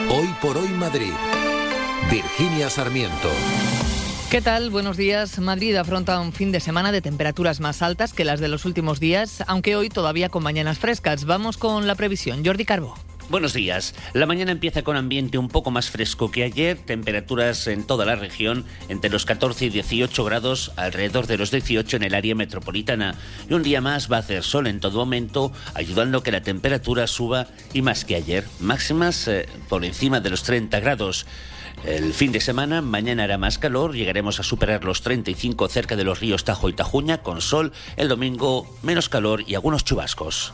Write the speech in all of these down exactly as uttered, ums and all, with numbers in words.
Hoy por hoy Madrid. Virginia Sarmiento. ¿Qué tal? Buenos días. Madrid afronta un fin de semana de temperaturas más altas que las de los últimos días, aunque hoy todavía con mañanas frescas. Vamos con la previsión. Jordi Carbó. Buenos días. La mañana empieza con ambiente un poco más fresco que ayer, temperaturas en toda la región entre los catorce y dieciocho grados, alrededor de los dieciocho en el área metropolitana. Y un día más va a hacer sol en todo momento, ayudando a que la temperatura suba y más que ayer, máximas eh, por encima de los treinta grados. El fin de semana, mañana hará más calor, llegaremos a superar los treinta y cinco cerca de los ríos Tajo y Tajuña, con sol. El domingo, menos calor y algunos chubascos.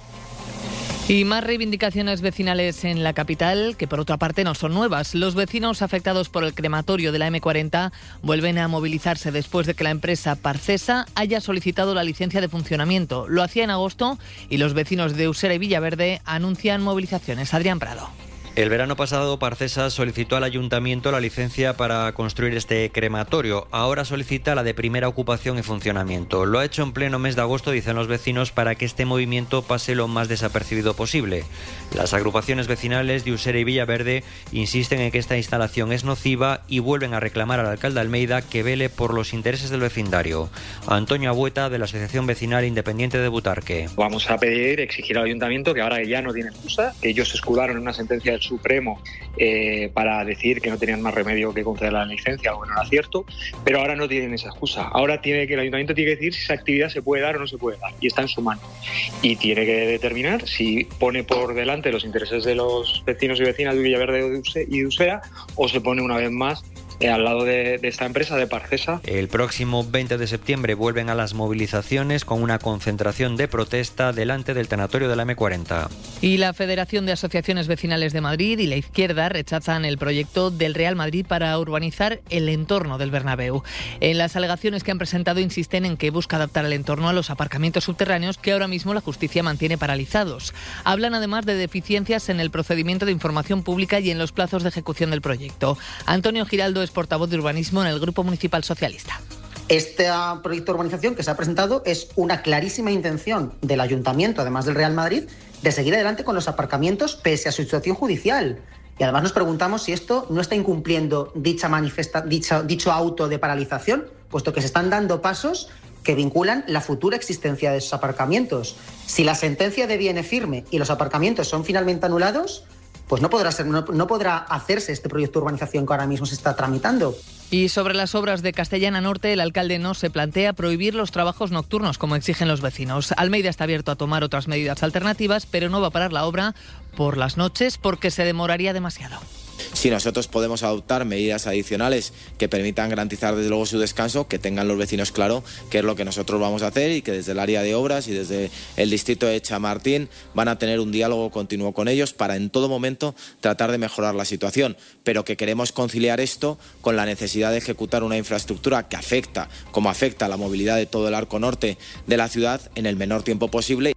Y más reivindicaciones vecinales en la capital, que por otra parte no son nuevas. Los vecinos afectados por el crematorio de la eme cuarenta vuelven a movilizarse después de que la empresa Parcesa haya solicitado la licencia de funcionamiento. Lo hacía en agosto y los vecinos de Usera y Villaverde anuncian movilizaciones. Adrián Prado. El verano pasado, Parcesa solicitó al ayuntamiento la licencia para construir este crematorio. Ahora solicita la de primera ocupación y funcionamiento. Lo ha hecho en pleno mes de agosto, dicen los vecinos, para que este movimiento pase lo más desapercibido posible. Las agrupaciones vecinales de Usera y Villaverde insisten en que esta instalación es nociva y vuelven a reclamar al alcalde Almeida que vele por los intereses del vecindario. Antonio Abueta, de la Asociación Vecinal Independiente de Butarque. Vamos a pedir, exigir al ayuntamiento que ahora ya no tiene excusa, que ellos se escudaron en una sentencia del Supremo eh, para decir que no tenían más remedio que conceder la licencia, algo que no era cierto, pero ahora no tienen esa excusa. Ahora tiene que el ayuntamiento tiene que decir si esa actividad se puede dar o no se puede dar, y está en su mano. Y tiene que determinar si pone por delante los intereses de los vecinos y vecinas de Villaverde y de Usera, o se pone una vez más eh, al lado de, de esta empresa, de Parcesa. El próximo veinte de septiembre vuelven a las movilizaciones con una concentración de protesta delante del tanatorio de la eme cuarenta. Y la Federación de Asociaciones Vecinales de Madrid y la izquierda rechazan el proyecto del Real Madrid para urbanizar el entorno del Bernabéu. En las alegaciones que han presentado insisten en que busca adaptar el entorno a los aparcamientos subterráneos que ahora mismo la justicia mantiene paralizados. Hablan además de deficiencias en el procedimiento de información pública y en los plazos de ejecución del proyecto. Antonio Giraldo es portavoz de urbanismo en el Grupo Municipal Socialista. Este proyecto de urbanización que se ha presentado es una clarísima intención del Ayuntamiento, además del Real Madrid, de seguir adelante con los aparcamientos pese a su situación judicial. Y además nos preguntamos si esto no está incumpliendo dicha manifesta, dicha, dicho auto de paralización, puesto que se están dando pasos que vinculan la futura existencia de esos aparcamientos. Si la sentencia deviene firme y los aparcamientos son finalmente anulados, pues no podrá ser, no, no podrá hacerse este proyecto de urbanización que ahora mismo se está tramitando. Y sobre las obras de Castellana Norte, el alcalde no se plantea prohibir los trabajos nocturnos, como exigen los vecinos. Almeida está abierto a tomar otras medidas alternativas, pero no va a parar la obra por las noches porque se demoraría demasiado. Si nosotros podemos adoptar medidas adicionales que permitan garantizar desde luego su descanso, que tengan los vecinos claro qué es lo que nosotros vamos a hacer y que desde el área de obras y desde el distrito de Chamartín van a tener un diálogo continuo con ellos para en todo momento tratar de mejorar la situación, pero que queremos conciliar esto con la necesidad de ejecutar una infraestructura que afecta, como afecta a la movilidad de todo el arco norte de la ciudad en el menor tiempo posible.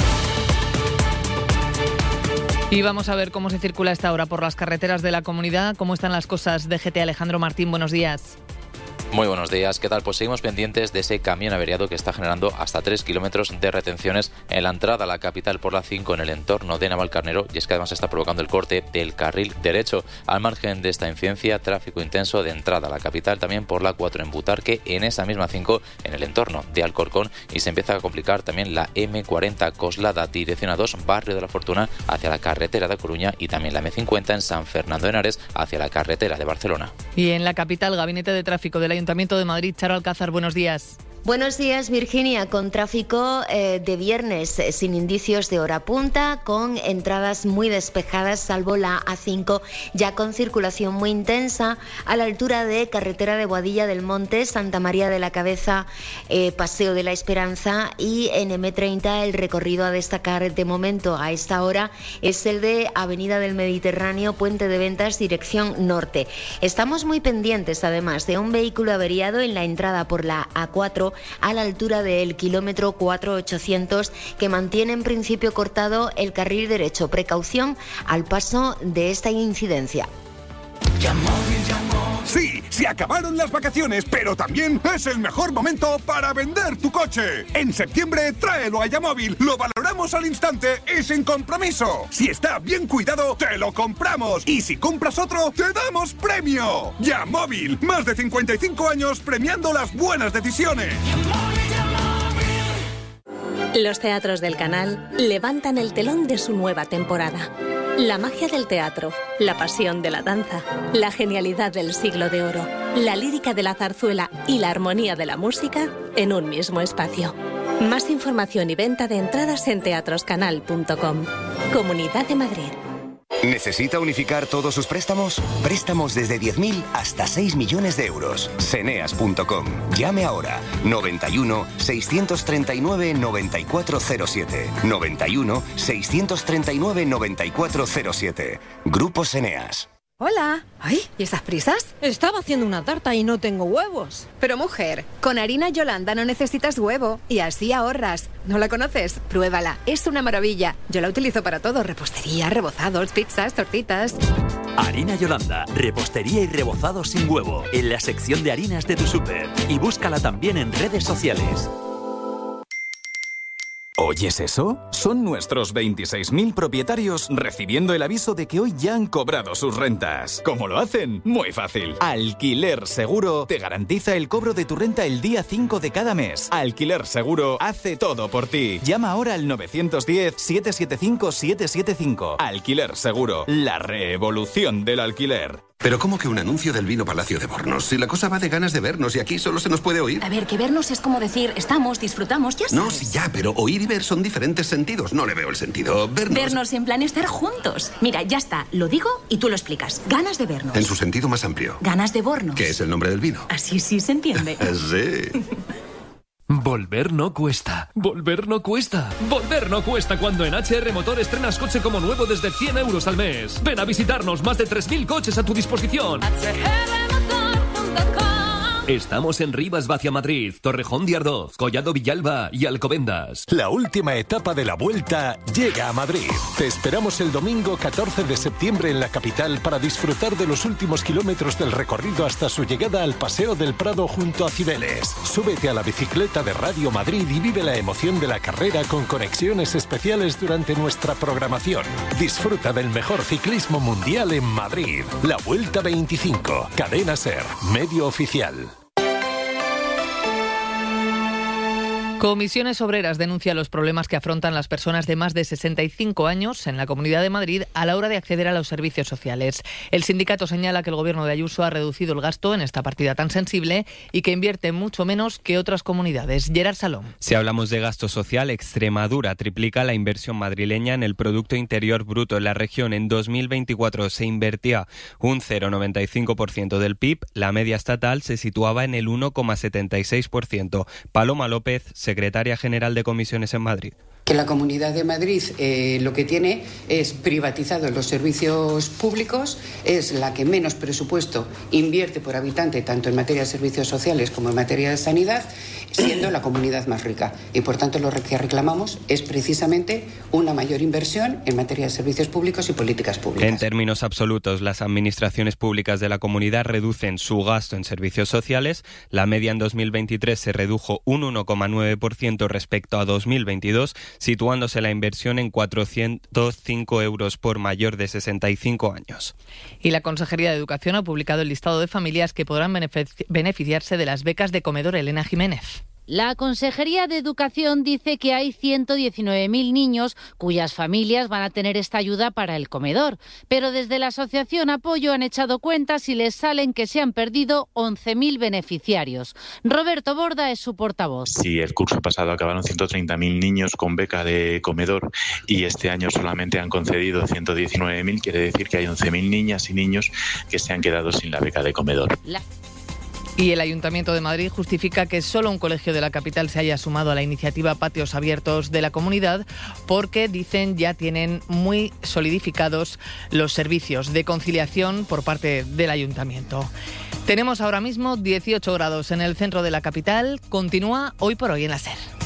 Y vamos a ver cómo se circula a esta hora por las carreteras de la comunidad. ¿Cómo están las cosas? D G T Alejandro Martín, buenos días. Muy buenos días, ¿qué tal? Pues seguimos pendientes de ese camión averiado que está generando hasta tres kilómetros de retenciones en la entrada a la capital por la cinco en el entorno de Navalcarnero, y es que además está provocando el corte del carril derecho. Al margen de esta incidencia, tráfico intenso de entrada a la capital también por la cuatro en Butarque, en esa misma cinco en el entorno de Alcorcón, y se empieza a complicar también la eme cuarenta Coslada, dirección a dos, Barrio de la Fortuna hacia la carretera de Coruña, y también la eme cincuenta en San Fernando de Henares hacia la carretera de Barcelona. Y en la capital, Gabinete de Tráfico del Ayuntamiento de Madrid, Charo Alcázar, buenos días. Buenos días, Virginia, con tráfico eh, de viernes eh, sin indicios de hora punta, con entradas muy despejadas, salvo la A cinco, ya con circulación muy intensa a la altura de carretera de Boadilla del Monte, Santa María de la Cabeza, eh, Paseo de la Esperanza, y en eme treinta el recorrido a destacar de momento a esta hora es el de Avenida del Mediterráneo, Puente de Ventas, dirección norte. Estamos muy pendientes además de un vehículo averiado en la entrada por la A cuatro a la altura del kilómetro cuatro mil ochocientos, que mantiene en principio cortado el carril derecho. Precaución al paso de esta incidencia. Ya móvil, ya móvil. Sí, se acabaron las vacaciones, pero también es el mejor momento para vender tu coche. En septiembre, tráelo a Yamóvil, lo valoramos al instante y sin compromiso. Si está bien cuidado, te lo compramos. Y si compras otro, te damos premio. Yamóvil, más de cincuenta y cinco años premiando las buenas decisiones. Los teatros del Canal levantan el telón de su nueva temporada. La magia del teatro, la pasión de la danza, la genialidad del siglo de oro, la lírica de la zarzuela y la armonía de la música en un mismo espacio. Más información y venta de entradas en teatroscanal punto com. Comunidad de Madrid. ¿Necesita unificar todos sus préstamos? Préstamos desde diez mil hasta seis millones de euros. Seneas punto com. Llame ahora. noventa y uno, seiscientos treinta y nueve, noventa y cuatro cero siete. noventa y uno, seiscientos treinta y nueve, noventa y cuatro cero siete. Grupo Seneas. Hola. Ay, ¿y esas prisas? Estaba haciendo una tarta y no tengo huevos. Pero mujer, con harina Yolanda no necesitas huevo y así ahorras. ¿No la conoces? Pruébala, es una maravilla. Yo la utilizo para todo, repostería, rebozados, pizzas, tortitas. Harina Yolanda, repostería y rebozados sin huevo, en la sección de harinas de tu súper. Y búscala también en redes sociales. ¿Oyes eso? Son nuestros veintiséis mil propietarios recibiendo el aviso de que hoy ya han cobrado sus rentas. ¿Cómo lo hacen? Muy fácil. Alquiler Seguro te garantiza el cobro de tu renta el día cinco de cada mes. Alquiler Seguro hace todo por ti. Llama ahora al nueve uno cero, siete siete cinco, siete siete cinco. Alquiler Seguro, la revolución del alquiler. Pero ¿cómo que un anuncio del vino Palacio de Bornos? Si la cosa va de ganas de vernos y aquí solo se nos puede oír. A ver, que vernos es como decir, estamos, disfrutamos, ya sabes. No, sí, ya, pero oír y ver son diferentes sentidos. No le veo el sentido. Vernos... Vernos en plan estar juntos. Mira, ya está, lo digo y tú lo explicas. Ganas de vernos. En su sentido más amplio. Ganas de Bornos. ¿Qué es el nombre del vino? Así sí se entiende. Sí. Volver no cuesta. Volver no cuesta. Volver no cuesta cuando en H R Motor estrenas coche como nuevo desde cien euros al mes. Ven a visitarnos, más de tres mil coches a tu disposición. Estamos en Rivas Vacia Madrid, Torrejón de Ardoz, Collado Villalba y Alcobendas. La última etapa de la Vuelta llega a Madrid. Te esperamos el domingo catorce de septiembre en la capital para disfrutar de los últimos kilómetros del recorrido hasta su llegada al Paseo del Prado junto a Cibeles. Súbete a la bicicleta de Radio Madrid y vive la emoción de la carrera con conexiones especiales durante nuestra programación. Disfruta del mejor ciclismo mundial en Madrid. La Vuelta veinticinco. Cadena SER, medio oficial. Comisiones Obreras denuncia los problemas que afrontan las personas de más de sesenta y cinco años en la Comunidad de Madrid a la hora de acceder a los servicios sociales. El sindicato señala que el gobierno de Ayuso ha reducido el gasto en esta partida tan sensible y que invierte mucho menos que otras comunidades. Gerard Salom. Si hablamos de gasto social, Extremadura triplica la inversión madrileña en el Producto Interior Bruto. En la región en dos mil veinticuatro se invertía un cero coma noventa y cinco por ciento del P I B. La media estatal se situaba en el uno coma setenta y seis por ciento. Paloma López, secretaria general de Comisiones en Madrid. Que la Comunidad de Madrid eh, lo que tiene es privatizado los servicios públicos, es la que menos presupuesto invierte por habitante tanto en materia de servicios sociales como en materia de sanidad, siendo la comunidad más rica. Y por tanto lo que reclamamos es precisamente una mayor inversión en materia de servicios públicos y políticas públicas. En términos absolutos, las administraciones públicas de la comunidad reducen su gasto en servicios sociales. La media en dos mil veintitrés se redujo un uno coma nueve por ciento respecto a dos mil veintidós, situándose la inversión en cuatrocientos cinco euros por mayor de sesenta y cinco años. Y la Consejería de Educación ha publicado el listado de familias que podrán beneficiarse de las becas de comedor. Elena Jiménez. La Consejería de Educación dice que hay ciento diecinueve mil niños cuyas familias van a tener esta ayuda para el comedor, pero desde la Asociación Apoyo han echado cuentas y les salen que se han perdido once mil beneficiarios. Roberto Borda es su portavoz. Si el curso pasado acabaron ciento treinta mil niños con beca de comedor y este año solamente han concedido ciento diecinueve mil, quiere decir que hay once mil niñas y niños que se han quedado sin la beca de comedor. La... Y el Ayuntamiento de Madrid justifica que solo un colegio de la capital se haya sumado a la iniciativa Patios Abiertos de la comunidad porque, dicen, ya tienen muy solidificados los servicios de conciliación por parte del Ayuntamiento. Tenemos ahora mismo dieciocho grados en el centro de la capital. Continúa Hoy por Hoy en la SER.